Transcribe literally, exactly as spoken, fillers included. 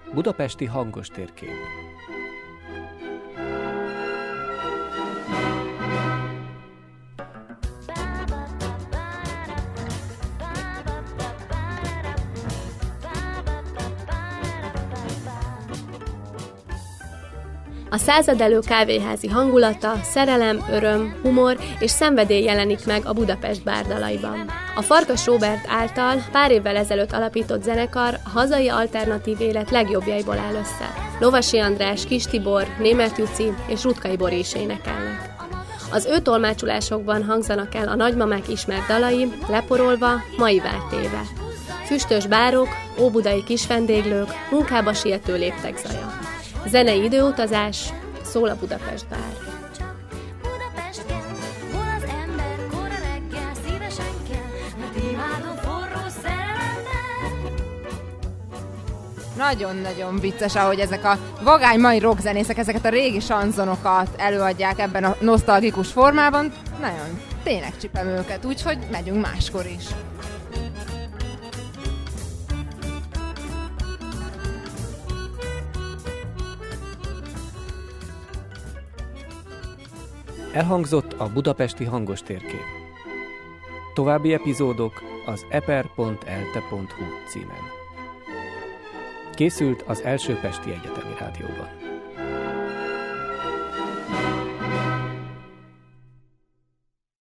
Budapesti hangos térkép. A századelő kávéházi hangulata, szerelem, öröm, humor és szenvedély jelenik meg a Budapest bárdalaiban. A Farkas Róbert által pár évvel ezelőtt alapított zenekar a hazai alternatív élet legjobbjaiból áll össze. Lovasi András, Kis Tibor, Németh Juci és Rutkay Bori is énekelnek. Az ő tolmácsolásokban hangzanak el a nagymamák ismert dalai, leporolva, maivá téve. Füstös bárok, óbudai kisvendéglők, munkába siető léptek zaja. Zenei időutazás, szól a Budapest bár. Nagyon-nagyon vicces, ahogy ezek a vagány mai rockzenészek ezeket a régi sanzonokat előadják ebben a nosztalgikus formában. Nagyon tényleg csipem őket, úgyhogy megyünk máskor is. Elhangzott a budapesti hangos térkép. További epizódok az eper pont elte pont hu címen. Készült az Első Pesti Egyetemi Rádióban.